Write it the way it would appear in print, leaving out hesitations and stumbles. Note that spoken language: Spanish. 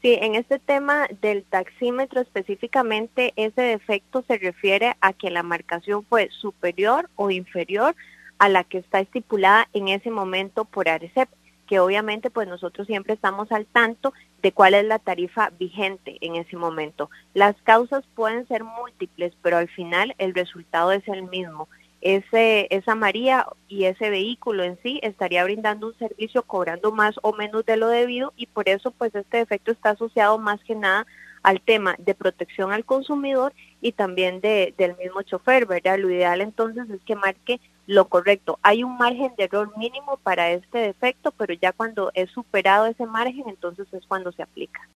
Sí, en este tema del taxímetro específicamente, ese defecto se refiere a que la marcación fue superior o inferior a la que está estipulada en ese momento por ARECEP, que obviamente pues nosotros siempre estamos al tanto de cuál es la tarifa vigente en ese momento. Las causas pueden ser múltiples, pero al final el resultado es el mismo. Esa María y ese vehículo en sí estaría brindando un servicio cobrando más o menos de lo debido, y por eso pues este defecto está asociado más que nada al tema de protección al consumidor y también del mismo chofer, ¿verdad? Lo ideal entonces es que marque lo correcto. Hay un margen de error mínimo para este defecto, pero ya cuando es superado ese margen, entonces es cuando se aplica.